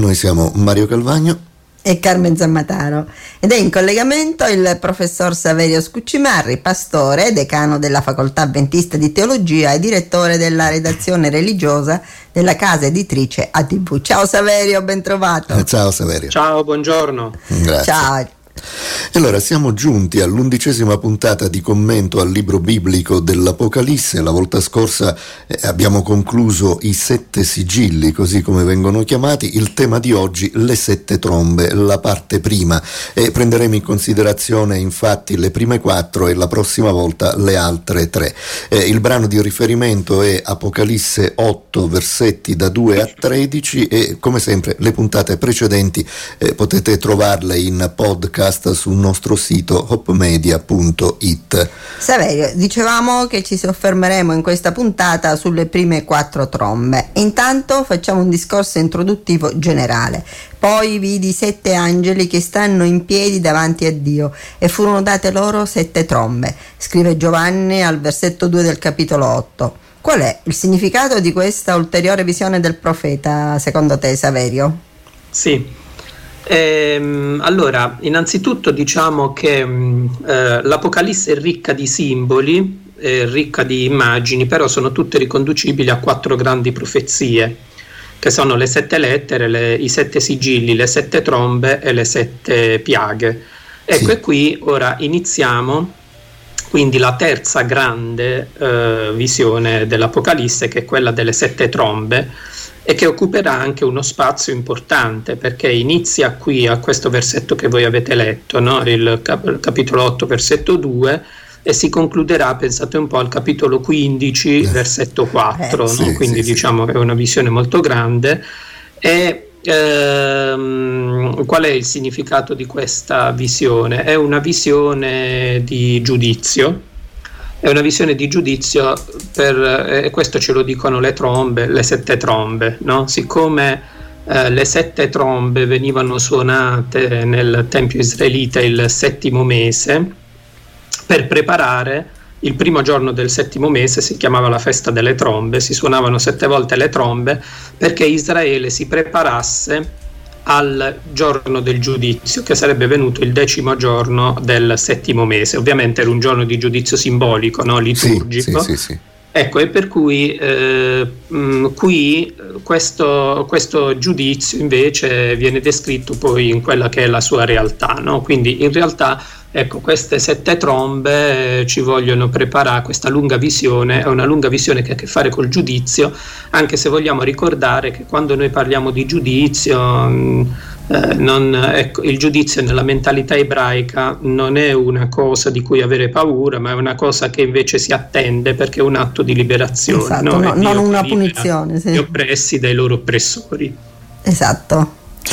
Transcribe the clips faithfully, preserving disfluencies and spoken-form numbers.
Noi siamo Mario Calvagno e Carmen Zammataro ed è in collegamento il professor Saverio Scuccimarri, pastore, decano della Facoltà Adventista di Teologia e direttore della redazione religiosa della casa editrice A T V. Ciao Saverio, ben trovato. Eh, ciao Saverio. Ciao, buongiorno. Grazie. Ciao. E allora siamo giunti all'undicesima puntata di commento al libro biblico dell'Apocalisse. La volta scorsa eh, abbiamo concluso i sette sigilli, così come vengono chiamati. Il tema di oggi, le sette trombe, la parte prima, e prenderemo in considerazione infatti le prime quattro e la prossima volta le altre tre. Eh, il brano di riferimento è Apocalisse otto, versetti da due a tredici, e come sempre le puntate precedenti eh, potete trovarle in podcast sul nostro sito hope media punto it. Saverio, dicevamo che ci soffermeremo in questa puntata sulle prime quattro trombe. Intanto facciamo un discorso introduttivo generale. Poi vidi sette angeli che stanno in piedi davanti a Dio e furono date loro sette trombe. Scrive Giovanni al versetto due del capitolo otto. Qual è il significato di questa ulteriore visione del profeta, secondo te, Saverio? Sì. Ehm, allora, innanzitutto diciamo che eh, l'Apocalisse è ricca di simboli, è ricca di immagini, però sono tutte riconducibili a quattro grandi profezie, che sono le sette lettere, le, i sette sigilli, le sette trombe e le sette piaghe. Ecco, sì. E qui ora iniziamo quindi la terza grande eh, visione dell'Apocalisse, che è quella delle sette trombe, e che occuperà anche uno spazio importante, perché inizia qui a questo versetto che voi avete letto, no? il, cap- il capitolo otto, versetto due, e si concluderà, pensate un po', al capitolo quindici, versetto quattro, eh, no? sì, Quindi sì, diciamo che è una visione molto grande. E ehm, qual è il significato di questa visione? È una visione di giudizio. È una visione di giudizio per, e questo ce lo dicono le trombe, le sette trombe, no? Siccome eh, le sette trombe venivano suonate nel Tempio israelita il settimo mese, per preparare il primo giorno del settimo mese, si chiamava la festa delle trombe, si suonavano sette volte le trombe perché Israele si preparasse al giorno del giudizio, che sarebbe venuto il decimo giorno del settimo mese. Ovviamente era un giorno di giudizio simbolico, no? Liturgico. Sì, sì, sì, sì. Ecco, e per cui eh, mh, qui questo, questo giudizio invece viene descritto poi in quella che è la sua realtà, no? Quindi in realtà, ecco, queste sette trombe eh, ci vogliono preparare questa lunga visione. È una lunga visione che ha a che fare col giudizio, anche se vogliamo ricordare che quando noi parliamo di giudizio, mh, eh, non, ecco, il giudizio nella mentalità ebraica non è una cosa di cui avere paura, ma è una cosa che invece si attende, perché è un atto di liberazione, esatto, no? no, non una punizione, sì. Gli oppressi dai loro oppressori. Esatto.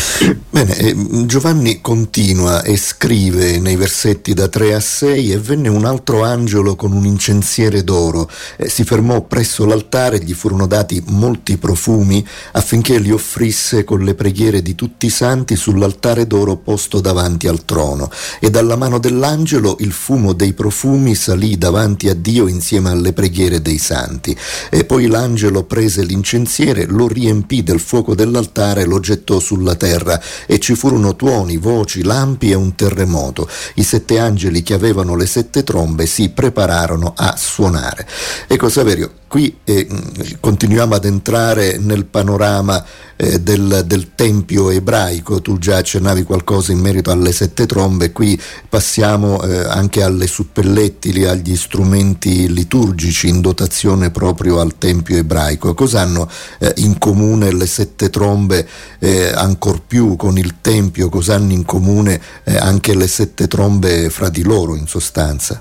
Bene, eh, Giovanni continua e scrive nei versetti da tre a sei: e venne un altro angelo con un incensiere d'oro, eh, si fermò presso l'altare, gli furono dati molti profumi affinché li offrisse con le preghiere di tutti i santi sull'altare d'oro posto davanti al trono, e dalla mano dell'angelo il fumo dei profumi salì davanti a Dio insieme alle preghiere dei santi. E poi l'angelo prese l'incensiere, lo riempì del fuoco dell'altare e lo gettò sulla terra, e ci furono tuoni, voci, lampi e un terremoto. I sette angeli che avevano le sette trombe si prepararono a suonare. Ecco Saverio, qui eh, continuiamo ad entrare nel panorama eh, del, del tempio ebraico. Tu già accennavi qualcosa in merito alle sette trombe, qui passiamo eh, anche alle suppellettili, agli strumenti liturgici in dotazione proprio al tempio ebraico. Cosa hanno eh, in comune le sette trombe eh, ancor più con il tempio? Cosa hanno in comune eh, anche le sette trombe fra di loro, in sostanza?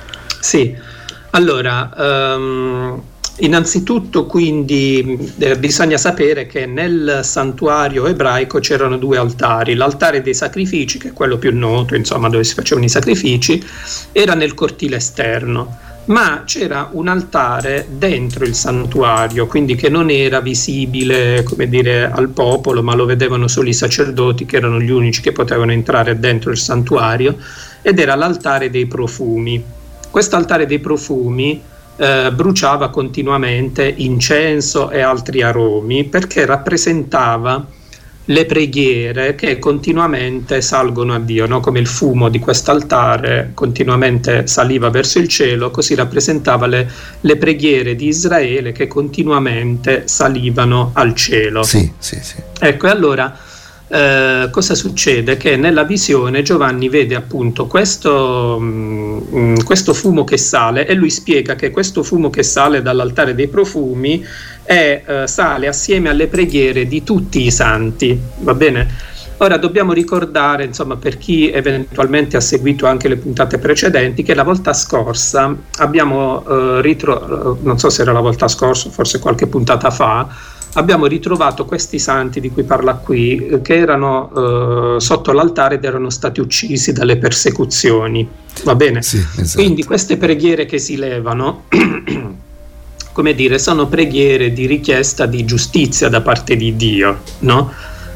Sì, allora um... innanzitutto quindi eh, bisogna sapere che nel santuario ebraico c'erano due altari. L'altare dei sacrifici, che è quello più noto, insomma, dove si facevano i sacrifici, era nel cortile esterno, ma c'era un altare dentro il santuario, quindi che non era visibile, come dire, al popolo, ma lo vedevano solo i sacerdoti, che erano gli unici che potevano entrare dentro il santuario, ed era l'altare dei profumi. Questo altare dei profumi Eh, bruciava continuamente incenso e altri aromi, perché rappresentava le preghiere che continuamente salgono a Dio, no? Come il fumo di quest'altare continuamente saliva verso il cielo, così rappresentava le, le preghiere di Israele che continuamente salivano al cielo. Sì, sì, sì. Ecco, e allora eh, cosa succede? Che nella visione Giovanni vede appunto questo, mh, questo fumo che sale, e lui spiega che questo fumo che sale dall'altare dei profumi e eh, sale assieme alle preghiere di tutti i santi, va bene? Ora dobbiamo ricordare, insomma, per chi eventualmente ha seguito anche le puntate precedenti, che la volta scorsa abbiamo eh, ritrovato, non so se era la volta scorsa, forse qualche puntata fa, abbiamo ritrovato questi santi di cui parla qui, eh, che erano eh, sotto l'altare ed erano stati uccisi dalle persecuzioni, va bene? Sì, esatto. Quindi queste preghiere che si levano come dire, sono preghiere di richiesta di giustizia da parte di Dio, no?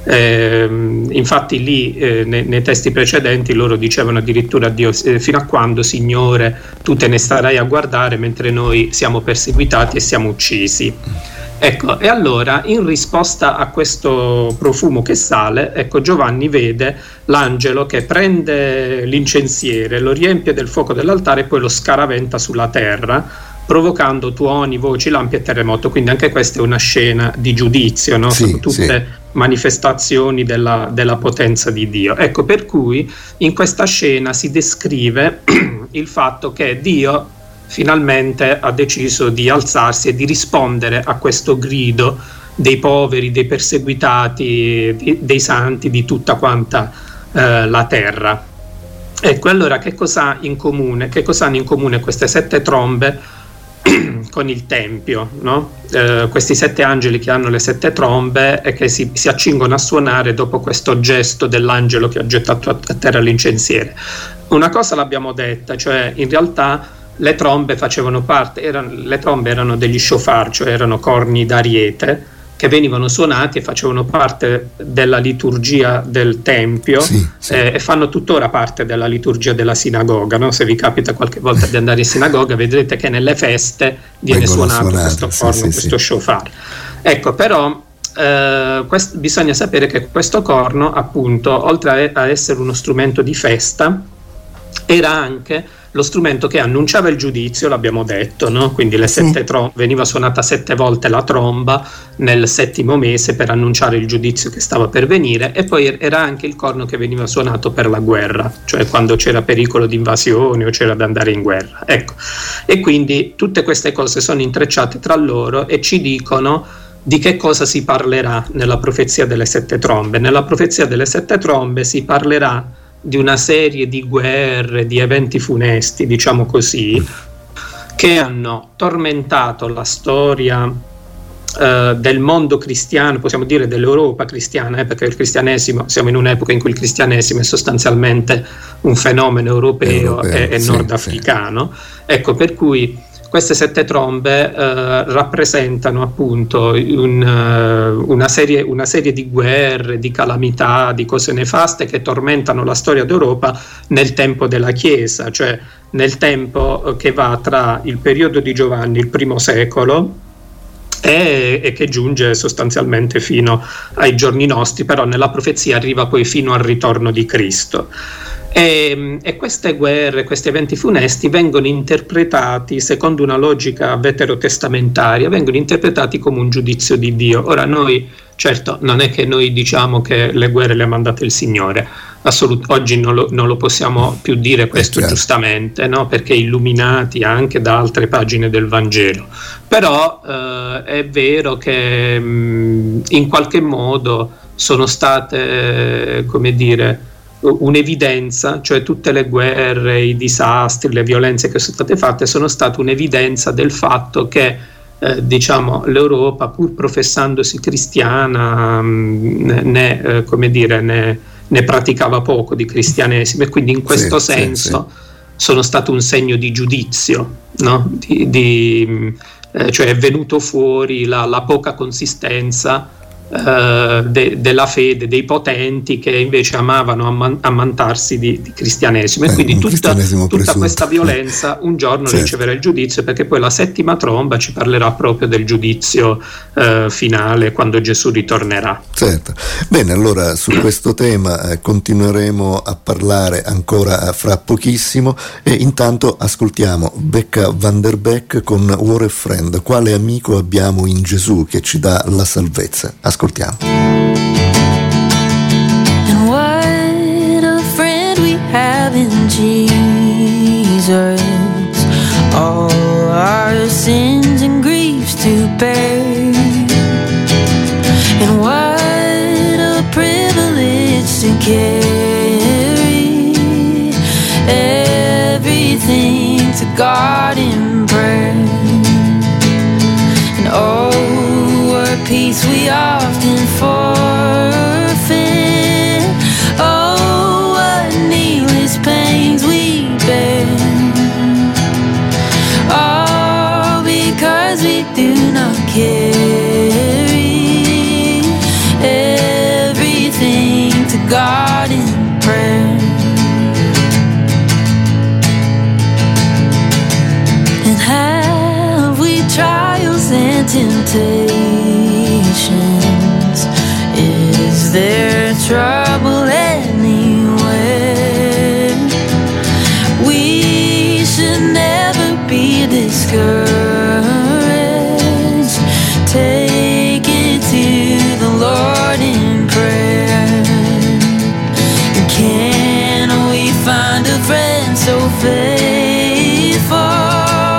Eh, infatti lì eh, nei, nei testi precedenti loro dicevano addirittura a Dio eh, fino a quando, Signore, tu te ne starai a guardare mentre noi siamo perseguitati e siamo uccisi. Ecco, e allora in risposta a questo profumo che sale, ecco, Giovanni vede l'angelo che prende l'incensiere, lo riempie del fuoco dell'altare e poi lo scaraventa sulla terra, provocando tuoni, voci, lampi e terremoto. Quindi anche questa è una scena di giudizio, no? Sì, Sono tutte sì. manifestazioni della, della potenza di Dio. Ecco, per cui in questa scena si descrive il fatto che Dio finalmente ha deciso di alzarsi e di rispondere a questo grido dei poveri, dei perseguitati, di, dei santi, di tutta quanta eh, la terra. Ecco, allora che cosa in comune? Che cosa hanno in comune queste sette trombe con il Tempio, no? Eh, questi sette angeli che hanno le sette trombe e che si, si accingono a suonare dopo questo gesto dell'angelo che ha gettato a, a terra l'incensiere. Una cosa l'abbiamo detta, cioè in realtà le trombe facevano parte, erano, le trombe erano degli shofar, cioè erano corni d'ariete che venivano suonati e facevano parte della liturgia del Tempio, sì, sì. Eh, e fanno tuttora parte della liturgia della sinagoga, no? Se vi capita qualche volta di andare in sinagoga vedrete che nelle feste viene Vengono suonato suonate, questo sì, corno, sì, questo sì. shofar. Ecco, però eh, quest- bisogna sapere che questo corno, appunto, oltre a, a essere uno strumento di festa, era anche lo strumento che annunciava il giudizio, l'abbiamo detto, no? Quindi le Sì. sette trom- veniva suonata sette volte la tromba nel settimo mese per annunciare il giudizio che stava per venire, e poi era anche il corno che veniva suonato per la guerra, cioè quando c'era pericolo di invasione o c'era da andare in guerra. Ecco. E quindi tutte queste cose sono intrecciate tra loro e ci dicono di che cosa si parlerà nella profezia delle sette trombe. Nella profezia delle sette trombe si parlerà di una serie di guerre, di eventi funesti, diciamo così, che hanno tormentato la storia eh, del mondo cristiano, possiamo dire dell'Europa cristiana, eh, perché il cristianesimo, siamo in un'epoca in cui il cristianesimo è sostanzialmente un fenomeno europeo, Europeo, e, e sì, nordafricano. Sì. Ecco, per cui queste sette trombe eh, rappresentano appunto un, uh, una, serie, una serie di guerre, di calamità, di cose nefaste che tormentano la storia d'Europa nel tempo della Chiesa, cioè nel tempo che va tra il periodo di Giovanni, il primo secolo, e, e che giunge sostanzialmente fino ai giorni nostri, però nella profezia arriva poi fino al ritorno di Cristo. E, e queste guerre, questi eventi funesti vengono interpretati secondo una logica veterotestamentaria, vengono interpretati come un giudizio di Dio. Ora noi, certo, non è che noi diciamo che le guerre le ha mandate il Signore, assolut- oggi non lo, non lo possiamo più dire questo, certo. Giustamente, no? Perché illuminati anche da altre pagine del Vangelo, però eh, è vero che mh, in qualche modo sono state, eh, come dire, un'evidenza, cioè tutte le guerre, i disastri, le violenze che sono state fatte sono state un'evidenza del fatto che eh, diciamo l'Europa, pur professandosi cristiana, mh, ne, eh, come dire, ne, ne praticava poco di cristianesimo, e quindi in questo sì, senso sì, sì. sono stato un segno di giudizio, no? di, di, eh, cioè è venuto fuori la, la poca consistenza eh, de, della fede dei potenti che invece amavano amman- ammantarsi di, di cristianesimo, e eh, quindi tutta, tutta questa eh. violenza un giorno certo. riceverà il giudizio, perché poi la settima tromba ci parlerà proprio del giudizio eh, finale, quando Gesù ritornerà. Certo. Bene, allora su questo tema eh, continueremo a parlare ancora fra pochissimo, e intanto ascoltiamo Becca van der Beek con What a Friend, quale amico abbiamo in Gesù che ci dà la salvezza. Ascoltiamo. And what a friend we have in Jesus, all our sins and griefs to bear, and what a privilege to carry everything to God in prayer. And oh, what peace we often forfeit, oh, what needless pains we bear, all because we do not carry everything to God in prayer. And have we trials and temptations? Is there trouble anywhere? We should never be discouraged. Take it to the Lord in prayer. And can we find a friend so faithful,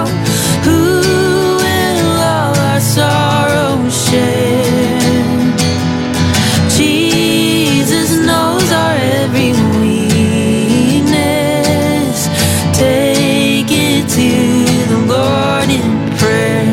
sorrow share? Jesus knows our every weakness. Take it to the Lord in prayer.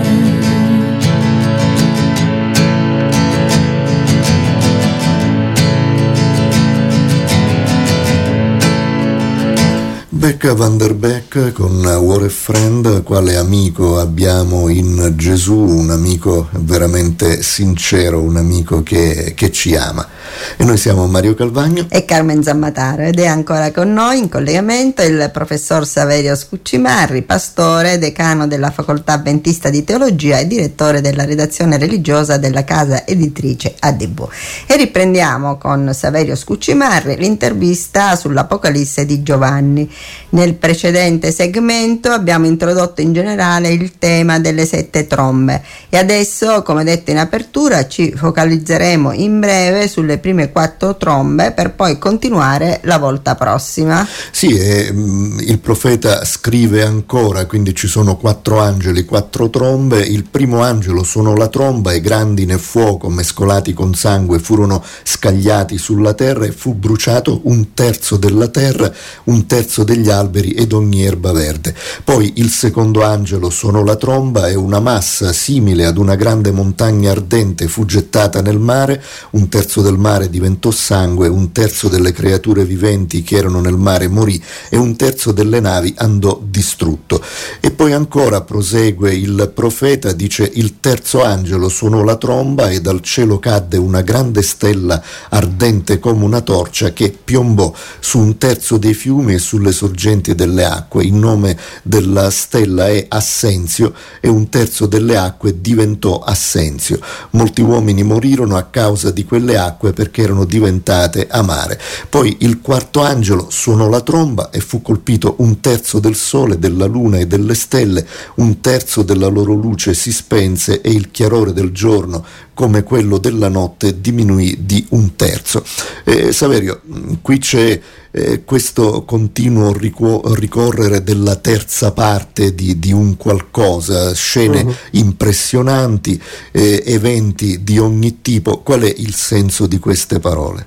Becca van der Beek con What a Friend, quale amico abbiamo in Gesù, un amico veramente sincero, un amico che, che ci ama. E noi siamo Mario Calvagno e Carmen Zammataro, ed è ancora con noi in collegamento il professor Saverio Scuccimarri, pastore, decano della Facoltà Adventista di Teologia e direttore della redazione religiosa della casa editrice A D V. E riprendiamo con Saverio Scuccimarri l'intervista sull'Apocalisse di Giovanni. Nel precedente segmento abbiamo introdotto in generale il tema delle sette trombe, e adesso, come detto in apertura, ci focalizzeremo in breve sulle prime quattro trombe per poi continuare la volta prossima. Sì, e, mh, il profeta scrive ancora, quindi ci sono quattro angeli, quattro trombe. Il primo angelo suonò la tromba e grandine e fuoco mescolati con sangue furono scagliati sulla terra, e fu bruciato un terzo della terra, un terzo degli alberi ed ogni erba verde. Poi il secondo angelo suonò la tromba e una massa simile ad una grande montagna ardente fu gettata nel mare, un terzo del mare diventò sangue, un terzo delle creature viventi che erano nel mare morì e un terzo delle navi andò distrutto. E poi ancora prosegue il profeta, dice: il terzo angelo suonò la tromba e dal cielo cadde una grande stella ardente come una torcia che piombò su un terzo dei fiumi e sulle sorgenti delle acque. Il nome della stella è Assenzio e un terzo delle acque diventò Assenzio. Molti uomini morirono a causa di quelle acque perché erano diventate amare. Poi il quarto angelo suonò la tromba e fu colpito un terzo del sole, della luna e delle stelle, un terzo della loro luce si spense e il chiarore del giorno come quello della notte diminuì di un terzo. Eh, Saverio, qui c'è eh, questo continuo ricu- ricorrere della terza parte di, di un qualcosa, scene uh-huh. impressionanti, eh, eventi di ogni tipo. Qual è il senso di queste parole?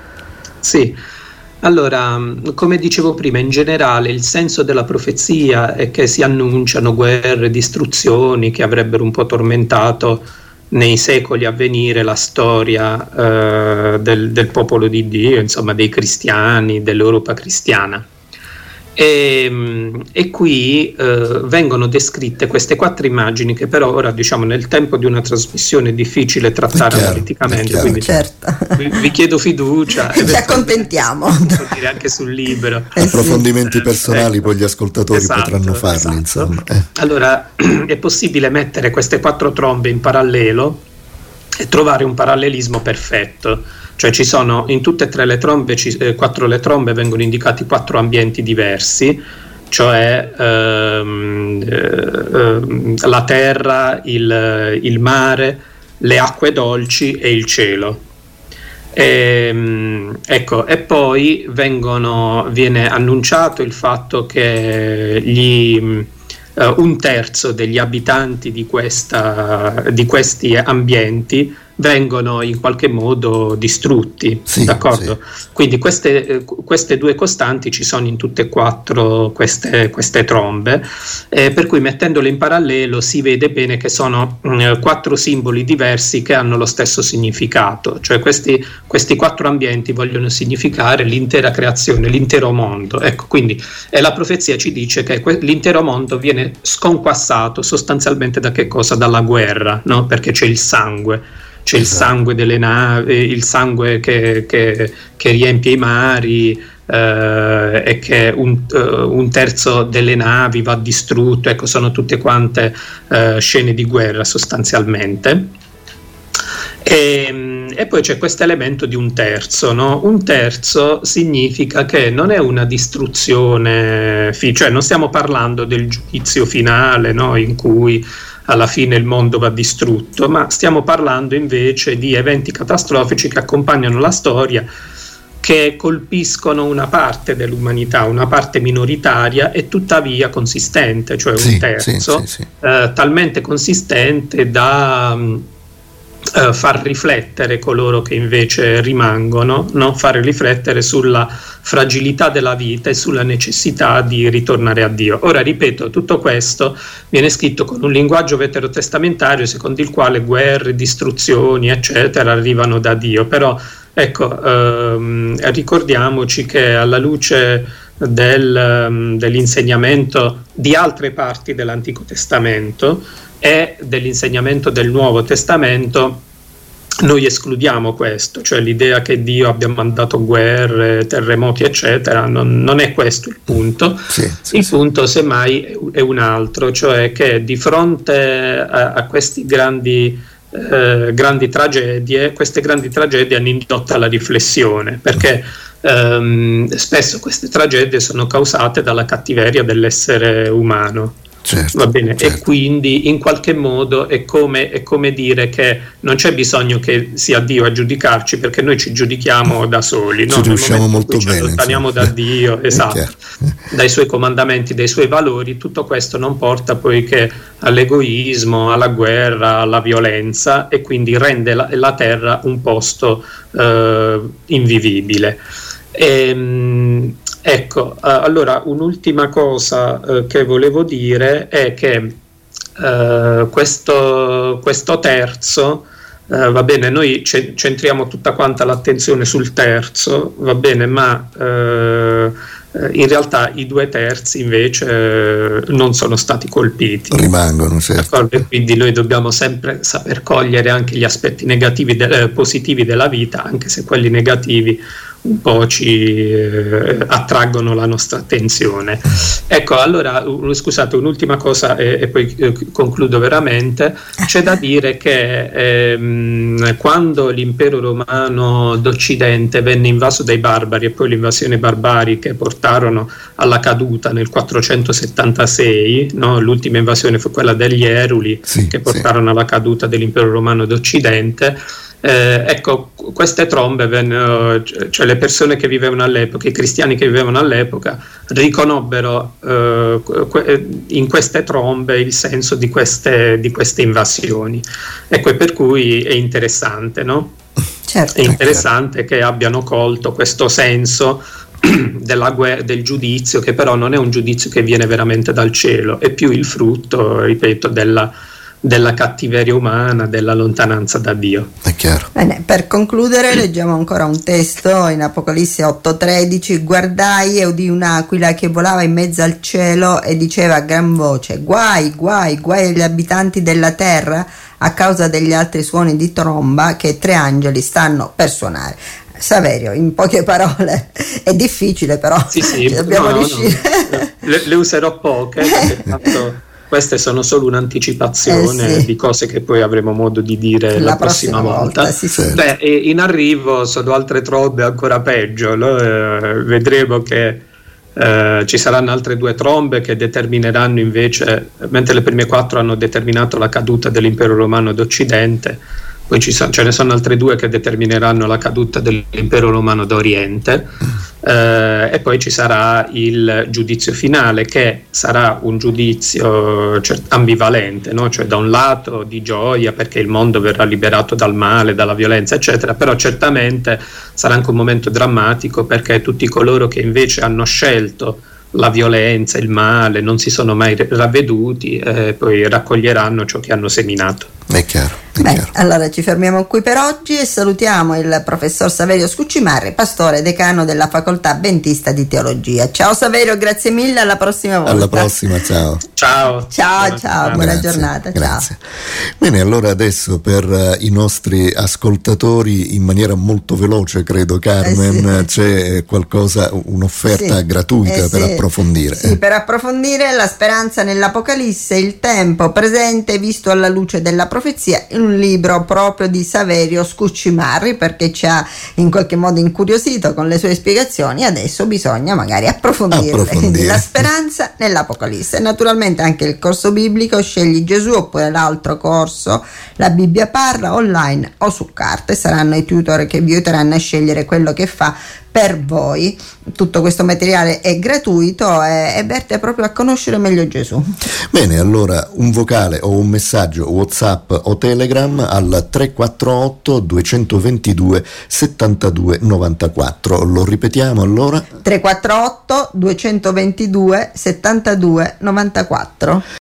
Sì, allora, come dicevo prima, in generale il senso della profezia è che si annunciano guerre, distruzioni che avrebbero un po' tormentato nei secoli a venire la storia eh, del, del popolo di Dio, insomma dei cristiani, dell'Europa cristiana. E, e qui eh, vengono descritte queste quattro immagini che però ora, diciamo, nel tempo di una trasmissione è difficile trattare chiaro, analiticamente, quindi certo. vi, vi chiedo fiducia e ci accontentiamo, posso dire anche sul libro. Approfondimenti Eh, personali, ecco. poi gli ascoltatori Esatto, potranno farli, esatto. insomma. Eh. Allora è possibile mettere queste quattro trombe in parallelo e trovare un parallelismo perfetto. Cioè ci sono in tutte e tre le trombe, ci, eh, quattro le trombe vengono indicati quattro ambienti diversi, cioè ehm, eh, la terra, il, il mare, le acque dolci e il cielo. E, ecco, e poi vengono, viene annunciato il fatto che gli, uh, un terzo degli abitanti di, questa, di questi ambienti vengono in qualche modo distrutti, sì, d'accordo? Sì. Quindi queste, queste due costanti ci sono in tutte e quattro queste, queste trombe, eh, per cui mettendole in parallelo si vede bene che sono mh, quattro simboli diversi che hanno lo stesso significato, cioè questi, questi quattro ambienti vogliono significare l'intera creazione, l'intero mondo. Ecco, quindi e la profezia ci dice che que- l'intero mondo viene sconquassato sostanzialmente da che cosa? Dalla guerra, no? Perché c'è il sangue. C'è il sangue delle navi, il sangue che, che, che riempie i mari, eh, e che un, uh, un terzo delle navi va distrutto. Ecco, sono tutte quante uh, scene di guerra sostanzialmente. E, e poi c'è questo elemento di un terzo, no? Un terzo significa che non è una distruzione, cioè non stiamo parlando del giudizio finale, no? In cui alla fine il mondo va distrutto, ma stiamo parlando invece di eventi catastrofici che accompagnano la storia, che colpiscono una parte dell'umanità, una parte minoritaria e tuttavia consistente, cioè sì, un terzo, sì, sì, sì. Eh, talmente consistente da Uh, far riflettere coloro che invece rimangono, no? Far riflettere sulla fragilità della vita e sulla necessità di ritornare a Dio. Ora, ripeto, tutto questo viene scritto con un linguaggio veterotestamentario secondo il quale guerre, distruzioni, eccetera, arrivano da Dio, però ecco, ehm, ricordiamoci che alla luce del, um, dell'insegnamento di altre parti dell'Antico Testamento e dell'insegnamento del Nuovo Testamento noi escludiamo questo, cioè l'idea che Dio abbia mandato guerre, terremoti eccetera, non, non è questo il punto. Sì, sì, il sì. punto semmai è un altro, cioè che di fronte a, a questi grandi eh, grandi tragedie, queste grandi tragedie hanno indotto alla riflessione, perché ehm, spesso queste tragedie sono causate dalla cattiveria dell'essere umano. Certo, Va bene, certo. E quindi in qualche modo è come, è come dire che non c'è bisogno che sia Dio a giudicarci, perché noi ci giudichiamo da soli, ci no? riusciamo molto ci bene, allontaniamo insomma. da Dio, esatto, chiaro. dai suoi comandamenti, dai suoi valori. Tutto questo non porta poi che all'egoismo, alla guerra, alla violenza, e quindi rende la, la terra un posto eh, invivibile. E, ecco, uh, allora un'ultima cosa uh, che volevo dire è che uh, questo, questo terzo, uh, va bene, noi ce- centriamo tutta quanta l'attenzione sul terzo, va bene, ma uh, in realtà i due terzi invece uh, non sono stati colpiti. Rimangono, certo. E quindi noi dobbiamo sempre saper cogliere anche gli aspetti negativi de- eh, positivi della vita, anche se quelli negativi un po' ci eh, attraggono la nostra attenzione. Ecco, allora, uh, scusate, un'ultima cosa e, e poi eh, concludo veramente. C'è da dire che ehm, quando l'impero romano d'Occidente venne invaso dai barbari, e poi le invasioni barbariche portarono alla caduta nel quattrocentosettantasei, no? L'ultima invasione fu quella degli Eruli, Sì, che portarono sì. alla caduta dell'impero romano d'Occidente. Eh, ecco, queste trombe vennero, cioè le persone che vivevano all'epoca, i cristiani che vivevano all'epoca, riconobbero eh, in queste trombe il senso di queste, di queste invasioni. Ecco, per cui è interessante, no? Certo. È interessante che abbiano colto questo senso della guerra, del giudizio, che però non è un giudizio che viene veramente dal cielo, è più il frutto, ripeto, della della cattiveria umana, della lontananza da Dio. È chiaro. Bene, per concludere leggiamo ancora un testo in Apocalisse otto tredici. Guardai e udì un'aquila che volava in mezzo al cielo e diceva a gran voce: guai, guai, guai agli abitanti della terra a causa degli altri suoni di tromba che tre angeli stanno per suonare. Saverio, in poche parole, è difficile però, sì, sì, dobbiamo no, riuscire. No. Le, le userò poche, perché tanto queste sono solo un'anticipazione eh sì. di cose che poi avremo modo di dire la, la prossima, prossima volta. volta sì, sì. Beh, in arrivo sono altre trombe ancora peggio, no? eh, vedremo che eh, ci saranno altre due trombe che determineranno invece, mentre le prime quattro hanno determinato la caduta dell'impero romano d'Occidente, poi ci sono, ce ne sono altre due che determineranno la caduta dell'impero romano d'Oriente, eh, e poi ci sarà il giudizio finale, che sarà un giudizio cioè, ambivalente, no? Cioè da un lato di gioia perché il mondo verrà liberato dal male, dalla violenza eccetera, però certamente sarà anche un momento drammatico, perché tutti coloro che invece hanno scelto la violenza, il male, non si sono mai ravveduti, e eh, poi raccoglieranno ciò che hanno seminato. È chiaro. Beh, allora ci fermiamo qui per oggi e salutiamo il professor Saverio Scuccimarri, pastore decano della facoltà Adventista di Teologia. Ciao Saverio, grazie mille, alla prossima volta. Alla prossima, ciao. Ciao. Ciao, buona, ciao, buona grazie, giornata. Grazie. Ciao. Bene, allora adesso per uh, i nostri ascoltatori, in maniera molto veloce, credo Carmen, eh sì. c'è qualcosa, un'offerta sì. gratuita eh per sì. approfondire. Sì, per approfondire la speranza nell'Apocalisse, il tempo presente visto alla luce della profezia, in un libro proprio di Saverio Scuccimarri, perché ci ha in qualche modo incuriosito con le sue spiegazioni. Adesso bisogna magari approfondirle. Approfondire. Quindi la speranza nell'Apocalisse. Naturalmente anche il corso biblico Scegli Gesù, oppure l'altro corso La Bibbia parla, online o su carta. Saranno i tutor che vi aiuteranno a scegliere quello che fa per voi. Tutto questo materiale è gratuito e, e verte proprio a conoscere meglio Gesù. Bene, allora un vocale o un messaggio WhatsApp o Telegram al tre quattro otto due due due sette due nove quattro. Lo ripetiamo allora? tre quattro otto due due due sette due nove quattro.